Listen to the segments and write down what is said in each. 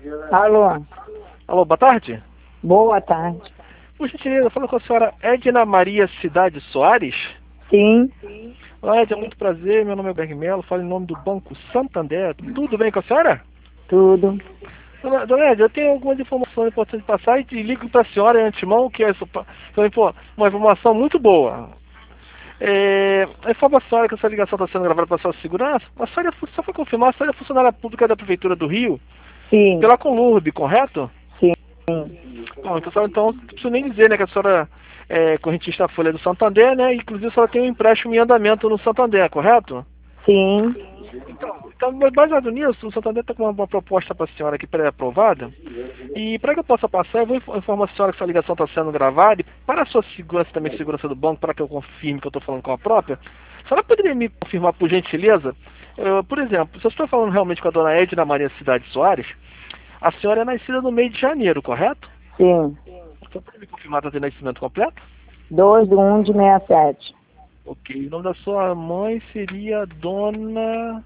Alô, Alô, boa tarde. boa tarde. Por gentileza, falo com a senhora Edna Maria Cidade Soares. Sim, Olá, Edna, muito prazer. Meu nome é Berg Melo, falo em nome do Banco Santander. Tudo bem com a senhora? tudo. Dona Edna, eu tenho algumas informações importantes de passar e ligo para a senhora em antemão, que é uma informação muito boa. A informação é que essa ligação está sendo gravada para sua segurança. A senhora, só para confirmar, a senhora é funcionária pública da Prefeitura do Rio, Sim, pela Conlurb, correto? sim, Bom, então, não preciso nem dizer, né, que a senhora é correntista da Folha do Santander, né? Inclusive a senhora tem um empréstimo em andamento no Santander, correto? sim. Então, baseado nisso, o Santander está com uma proposta para a senhora aqui pré-aprovada. E para que eu possa passar, eu vou informar a senhora que essa ligação está sendo gravada. E para a sua segurança, também segurança do banco, para que eu confirme que eu estou falando com a própria, a senhora poderia me confirmar, por gentileza? Por exemplo, se eu estou falando realmente com a dona Edna Maria Cidade Soares, a senhora é nascida no mês de janeiro, correto? Sim. Você pode me confirmar a data de nascimento completo? 2/1/67. Ok. O nome da sua mãe seria Dona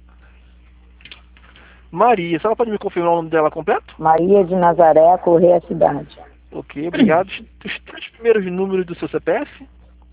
Maria. A senhora pode me confirmar o nome dela completo? Maria de Nazaré, Correia Cidade. Ok, obrigado. Os três primeiros números do seu CPF?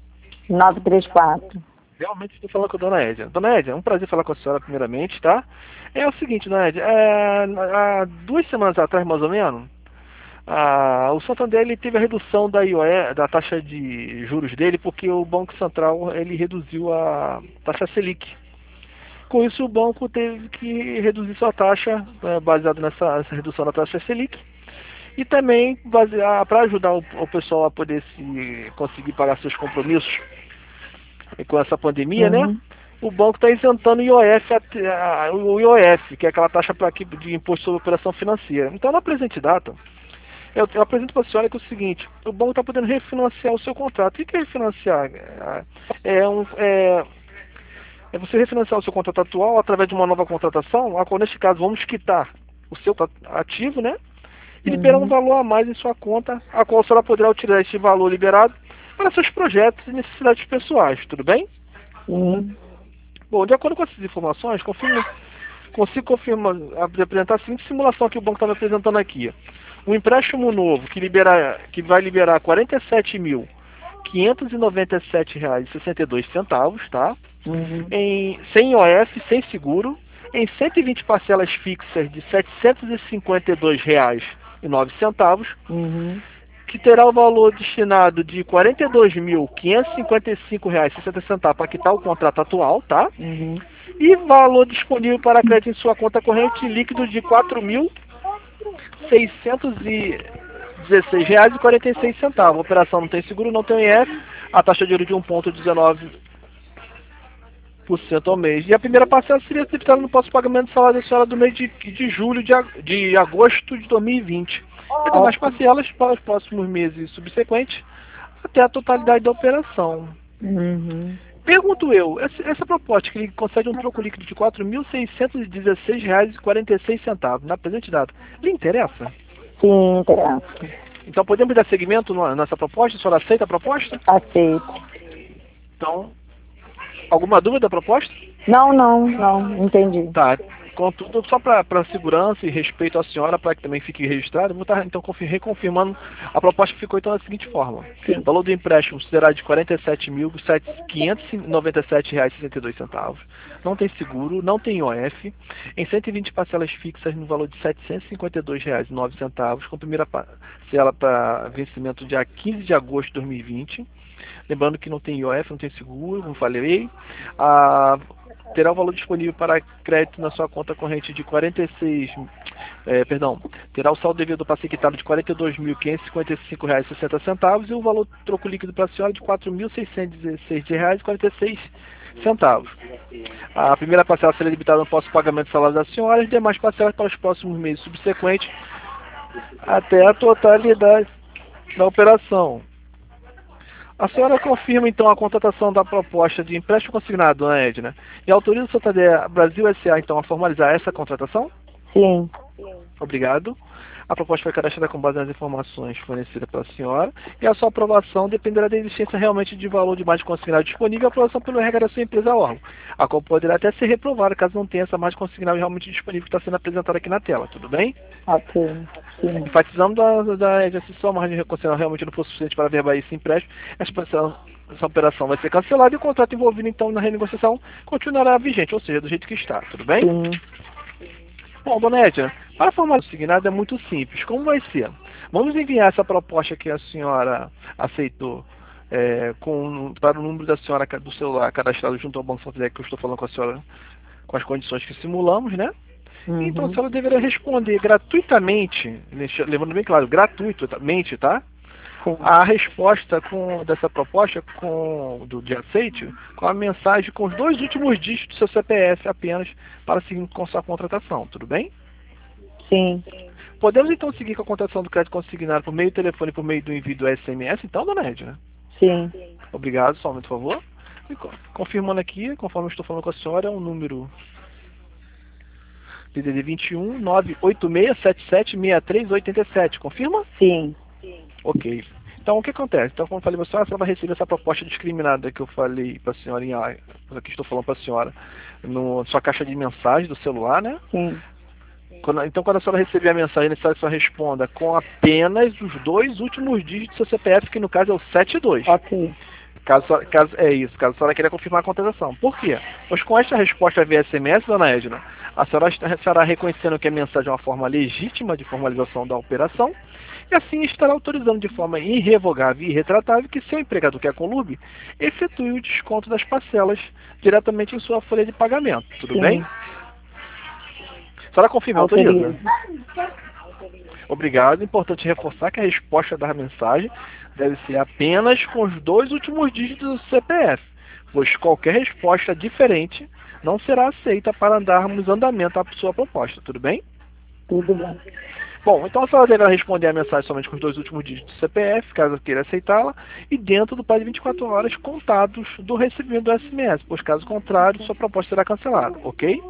934. Realmente estou falando com a Dona Edna. Dona Edna, é um prazer falar com a senhora primeiramente, tá? É o seguinte, Dona Edna, há 2 semanas atrás, mais ou menos, o Santander ele teve a redução da IOE, da taxa de juros dele, porque o Banco Central ele reduziu a taxa Selic. Com isso, o banco teve que reduzir sua taxa, baseado nessa redução da taxa Selic, e também para ajudar o pessoal a poder conseguir pagar seus compromissos com essa pandemia, né? Uhum. O banco está isentando o IOF, o IOF, que é aquela taxa de imposto sobre operação financeira. Então, na presente data, eu apresento para a senhora que é o seguinte: o banco está podendo refinanciar o seu contrato. O que é refinanciar? É você refinanciar o seu contrato atual através de uma nova contratação, a qual, neste caso, vamos quitar o seu ativo, né? E liberar um Uhum. valor a mais em sua conta, a qual a senhora poderá utilizar este valor liberado para seus projetos e necessidades pessoais, tudo bem? Sim. Bom, de acordo com essas informações, consigo confirmar, apresentar a seguinte simulação que o banco está me apresentando aqui. Um empréstimo novo que vai liberar R$ 47.597,62, tá? Uhum. Sem IOF, sem seguro, em 120 parcelas fixas de R$ 752,09, Uhum. que terá o valor destinado de R$ 42.555,60 para quitar o contrato atual, tá? Uhum. E valor disponível para crédito em sua conta corrente líquido de R$ 4.616,46. A operação não tem seguro, não tem IF, a taxa de juros de 1,19% ao mês. E a primeira parcela seria debitada no pós-pagamento do salário da senhora do mês de julho de agosto de 2020. E demais parcelas para os próximos meses subsequentes, até a totalidade da operação. Uhum. Pergunto eu, essa proposta que ele concede um troco líquido de R$ 4.616,46 na presente data, lhe interessa? Sim, interessa. Então podemos dar seguimento nessa proposta? A senhora aceita a proposta? Aceito. Então, alguma dúvida da proposta? Não, não, não. Entendi. Tá. Contudo, só para segurança e respeito à senhora, para que também fique registrado, vou estar então reconfirmando. A proposta ficou então da seguinte forma: o Sim. valor do empréstimo será de R$ 47.597,62. Não tem seguro, não tem IOF, em 120 parcelas fixas no valor de R$ 752,09, com a primeira parcela para vencimento dia 15 de agosto de 2020. Lembrando que não tem IOF, não tem seguro, como falei. Terá o valor disponível para crédito na sua conta corrente de terá o saldo devido para ser quitado de R$ 42.555,60 e o valor troco líquido para a senhora de R$ 4.616,46. A primeira parcela será debitada no pós-pagamento do salário da senhora e as demais parcelas para os próximos meses subsequentes até a totalidade da operação. A senhora confirma, então, a contratação da proposta de empréstimo consignado, dona Edna, e autoriza o Santander Brasil S.A., então, a formalizar essa contratação? Sim. Obrigado. A proposta foi cadastrada com base nas informações fornecidas pela senhora e a sua aprovação dependerá da existência realmente de valor de margem consignada disponível e aprovação pelo RH da sua empresa órgão, a qual poderá até ser reprovada caso não tenha essa margem consignada realmente disponível que está sendo apresentada aqui na tela, tudo bem? Ok. Sim. Enfatizando da exercício a margem consignada realmente não for suficiente para verbar esse empréstimo, essa operação vai ser cancelada e o contrato envolvido então na renegociação continuará vigente, ou seja, do jeito que está, tudo bem? Sim. Bom, dona Edna, para a formato signado é muito simples. Como vai ser? Vamos enviar essa proposta que a senhora aceitou para o número da senhora do celular cadastrado junto ao Banco Santander, que eu estou falando com a senhora, com as condições que simulamos, né? Então a Uhum. senhora deverá responder gratuitamente, levando bem claro, gratuitamente, tá? Sim. A resposta dessa proposta de aceite com a mensagem com os 2 últimos dígitos do seu CPF apenas para seguir com sua contratação, tudo bem? Sim. Podemos então seguir com a contratação do crédito consignado por meio do telefone e por meio do envio do SMS, então, dona Edna? Sim. Obrigado, só um momento, por favor. E confirmando aqui, conforme eu estou falando com a senhora, é um número DDD 21 98677 6387. Confirma? Sim. Ok. Então, o que acontece? Então, como eu falei para a senhora vai receber essa proposta discriminada que eu falei para a senhora, aqui estou falando para a senhora, na sua caixa de mensagem do celular, né? Sim. Então, quando a senhora receber a mensagem, é necessário que a senhora responda com apenas os 2 últimos dígitos do seu CPF, que no caso é o 72. Ok. Caso a senhora queira confirmar a contratação. Por quê? Pois com esta resposta via SMS, dona Edna, a senhora estará reconhecendo que a mensagem é uma forma legítima de formalização da operação e assim estará autorizando de forma irrevogável e irretratável que seu empregador, que é a Conlube, efetue o desconto das parcelas diretamente em sua folha de pagamento. Tudo bem? Sim. A senhora confirma, autoriza? Autorizo. Obrigado. Importante reforçar que a resposta da mensagem deve ser apenas com os 2 últimos dígitos do CPF, pois qualquer resposta diferente não será aceita para darmos andamento à sua proposta. Tudo bem? Tudo bem. Bom, então a senhora deverá responder a mensagem somente com os 2 últimos dígitos do CPF, caso queira aceitá-la, e dentro do prazo de 24 horas contados do recebimento do SMS, pois caso contrário, sua proposta será cancelada, ok?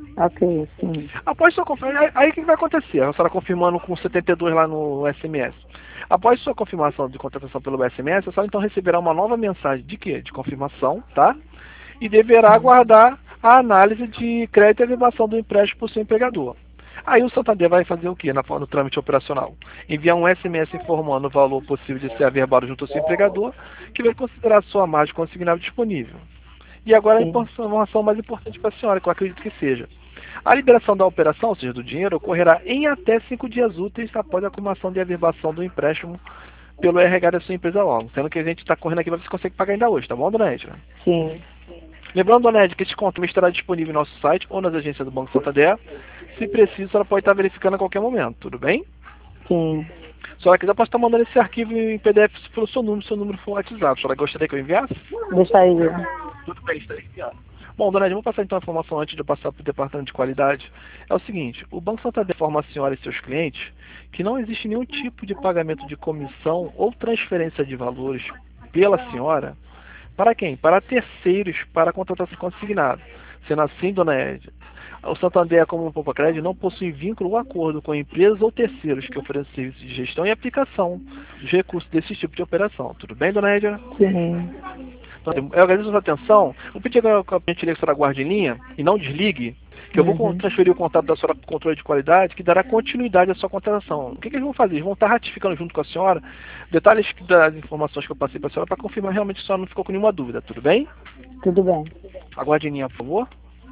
Ok. Sim. Após sua confirmação, aí o que vai acontecer? A senhora confirmando com 72 lá no SMS. Após sua confirmação de contratação pelo SMS, a senhora então receberá uma nova mensagem de quê? De confirmação, tá? E deverá aguardar a análise de crédito e averbação do empréstimo por seu empregador. Aí o Santander vai fazer o quê no trâmite operacional? Enviar um SMS informando o valor possível de ser averbado junto ao seu empregador, que vai considerar a sua margem consignável disponível. E agora a Sim. informação mais importante para a senhora, que eu acredito que seja. A liberação da operação, ou seja, do dinheiro, ocorrerá em até 5 dias úteis após a acumulação de averbação do empréstimo pelo RH da sua empresa órgão. Sendo que a gente está correndo aqui para ver se consegue pagar ainda hoje, tá bom, dona Edna? Sim. Lembrando, dona Edna, que esse controle estará disponível no nosso site ou nas agências do Banco Santander. Se preciso, ela pode estar verificando a qualquer momento, tudo bem? Sim. Se a senhora quiser, eu posso estar mandando esse arquivo em PDF pelo seu número for WhatsApp. A senhora gostaria que eu enviasse? Deixa aí. Tudo bem, está enviado. Bom, dona Edna, vou passar então a informação antes de eu passar para o departamento de qualidade. É o seguinte, o Banco Santander informa a senhora e seus clientes que não existe nenhum tipo de pagamento de comissão ou transferência de valores pela senhora para quem? Para terceiros para a contratação consignada. Sendo assim, dona Edna, o Santander, como o Popacred, não possui vínculo ou acordo com empresas ou terceiros que oferecem serviços de gestão e aplicação dos recursos desse tipo de operação. Tudo bem, dona Edna? Sim. Então, eu agradeço a sua atenção. Vou pedir agora que a gente ligue a senhora guarde em linha e não desligue, que eu vou Uhum. transferir o contato da senhora para o controle de qualidade, que dará continuidade à sua contratação. O que eles vão fazer? Eles vão estar ratificando junto com a senhora detalhes das informações que eu passei para a senhora para confirmar realmente que a senhora não ficou com nenhuma dúvida. Tudo bem? Tudo bem. Aguarde em linha, por favor.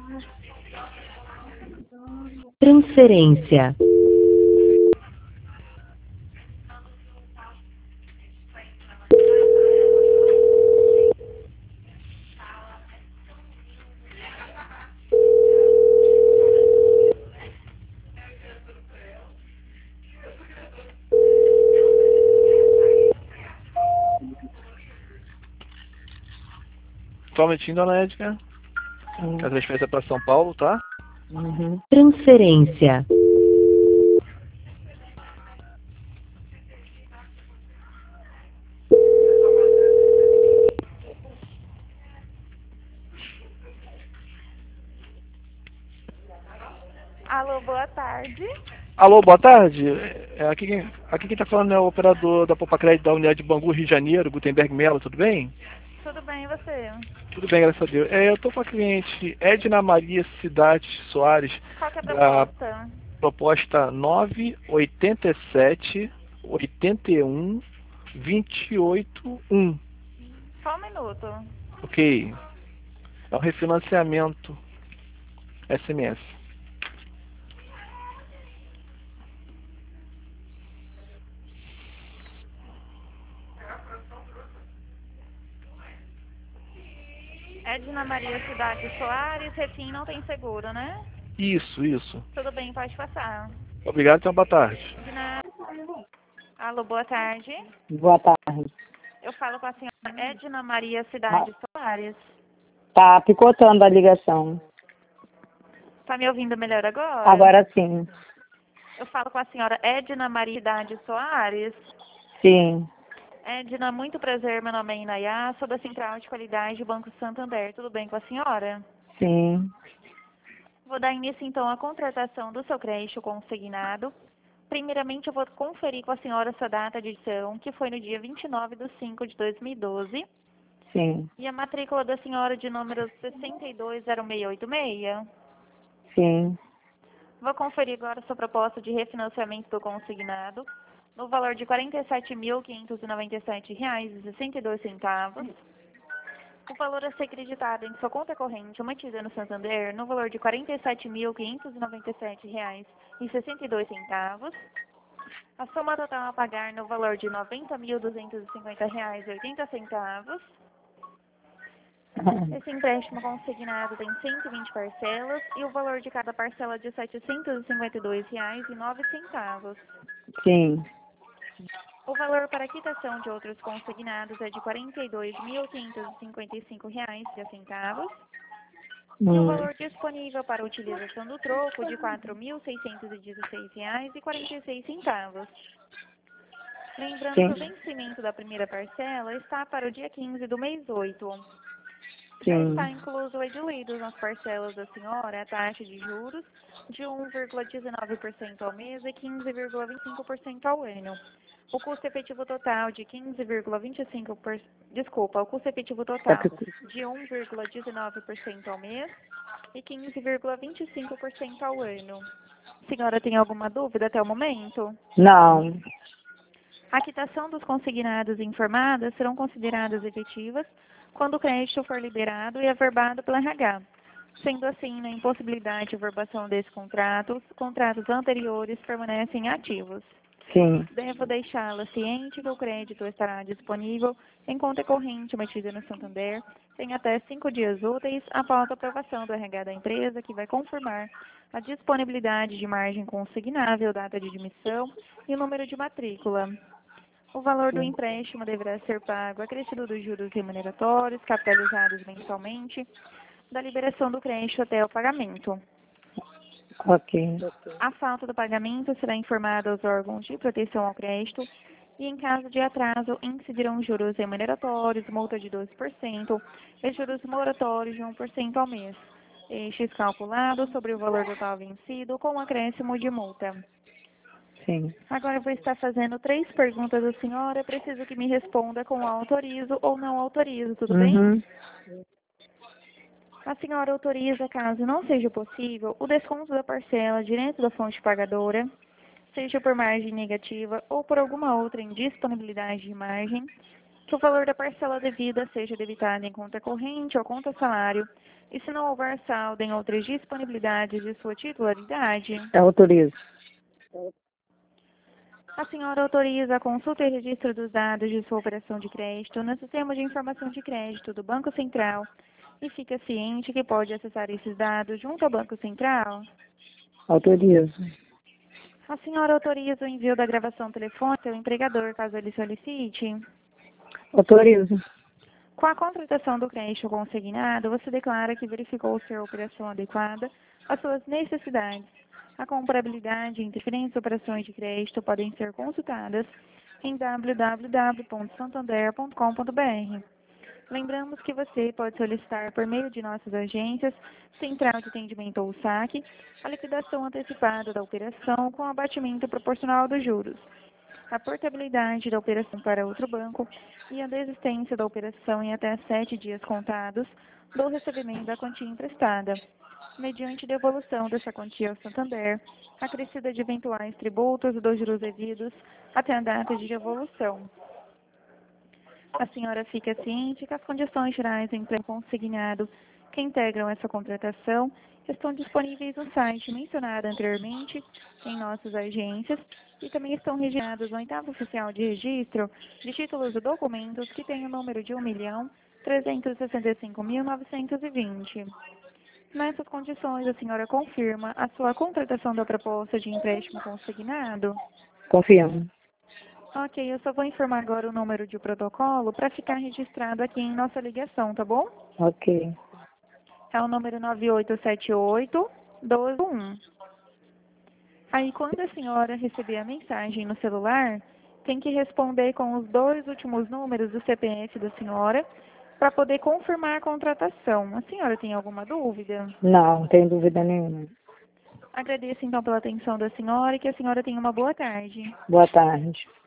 Transferência. Só um momentinho, dona Edgar. Sim. A transferência é para São Paulo, tá? Uhum. Transferência. Alô, boa tarde. Alô, boa tarde. Aqui quem tá falando é o operador da Poupa Crédito da Unidade de Bangu, Rio de Janeiro, Gutenberg Melo, tudo bem? Tudo bem, e você? Tudo bem, graças a Deus. Eu tô com a cliente Edna Maria Cidade Soares, Qual que é a da proposta? proposta 987 81 281. Só um minuto. Ok. É um refinanciamento SMS. Edna Maria Cidade Soares, Refim não tem seguro, né? Isso. Tudo bem, pode passar. Obrigado, então boa tarde. De nada. Alô, boa tarde. Boa tarde. Eu falo com a senhora Edna Maria Ah, Cidade Soares. tá picotando a ligação. Tá me ouvindo melhor agora? Agora sim. Eu falo com a senhora Edna Maria Cidade Soares. Sim. Edna, muito prazer, meu nome é Inayá, sou da Central de Qualidade do Banco Santander. Tudo bem com a senhora? Sim. Vou dar início, então, à contratação do seu crédito consignado. Primeiramente, eu vou conferir com a senhora sua data de edição, que foi no dia 29 de 5 de 2012, Sim. e a matrícula da senhora de número 620686. Sim. Vou conferir agora sua proposta de refinanciamento do consignado, no valor de R$ 47.597,62. O valor a ser creditado em sua conta corrente mantida no Santander, no valor de R$ 47.597,62. A soma total a pagar no valor de R$ 90.250,80. Esse empréstimo consignado tem 120 parcelas e o valor de cada parcela de R$ 752,09. Sim. O valor para quitação de outros consignados é de R$ 42.555,10. E o valor disponível para utilização do troco de R$ 4.616,46. Lembrando que Sim. o vencimento da primeira parcela está para o dia 15 do mês 8. Já Sim. está incluso o edilido nas parcelas da senhora a taxa de juros de 1,19% ao mês e 15,25% ao ano. O custo efetivo total de 15,25%, o custo efetivo Tá total pico- de 1,19% ao mês e 15,25% ao ano. A senhora tem alguma dúvida até o momento? Não. A quitação dos consignados informadas serão consideradas efetivas quando o crédito for liberado e averbado pelo RH. Sendo assim, na impossibilidade de averbação desses contratos anteriores permanecem ativos. Sim. Devo deixá-la ciente que o crédito estará disponível em conta corrente emitida no Santander em até 5 dias úteis após a aprovação do RH da empresa, que vai confirmar a disponibilidade de margem consignável, data de admissão e o número de matrícula. O valor do Sim. empréstimo deverá ser pago acrescido dos juros remuneratórios, capitalizados mensalmente, da liberação do crédito até o pagamento. Ok. A falta do pagamento será informada aos órgãos de proteção ao crédito e, em caso de atraso, incidirão juros remuneratórios, multa de 12% e juros moratórios de 1% ao mês. Estes calculados sobre o valor total vencido com acréscimo de multa. Sim. Agora eu vou estar fazendo 3 perguntas à senhora. Preciso que me responda com autorizo ou não autorizo, tudo bem? Uhum. A senhora autoriza, caso não seja possível, o desconto da parcela direto da fonte pagadora, seja por margem negativa ou por alguma outra indisponibilidade de margem, que o valor da parcela devida seja debitado em conta corrente ou conta salário, e se não houver saldo em outras disponibilidades de sua titularidade. Eu autorizo. A senhora autoriza a consulta e registro dos dados de sua operação de crédito no Sistema de Informação de Crédito do Banco Central e fica ciente que pode acessar esses dados junto ao Banco Central? Autorizo. A senhora autoriza o envio da gravação telefônica ao empregador, caso ele solicite? Autorizo. Com a contratação do crédito consignado, você declara que verificou ser a operação adequada às suas necessidades. A comparabilidade entre diferentes operações de crédito podem ser consultadas em www.santander.com.br. Lembramos que você pode solicitar por meio de nossas agências, Central de Atendimento ou SAC, a liquidação antecipada da operação com abatimento proporcional dos juros, a portabilidade da operação para outro banco e a desistência da operação em até 7 dias contados do recebimento da quantia emprestada, mediante devolução dessa quantia ao Santander, acrescida de eventuais tributos dos juros devidos até a data de devolução. A senhora fica ciente que as condições gerais do emprego consignado que integram essa contratação estão disponíveis no site mencionado anteriormente em nossas agências e também estão registrados no oitavo oficial de registro de títulos e documentos que tem o número de 1.365.920. Nessas condições, a senhora confirma a sua contratação da proposta de empréstimo consignado? Confirmo. Ok, eu só vou informar agora o número de protocolo para ficar registrado aqui em nossa ligação, tá bom? Ok. É o número 9878-121. Aí, quando a senhora receber a mensagem no celular, tem que responder com os 2 últimos números do CPF da senhora para poder confirmar a contratação. A senhora tem alguma dúvida? Não, não tenho dúvida nenhuma. Agradeço, então, pela atenção da senhora e que a senhora tenha uma boa tarde. Boa tarde.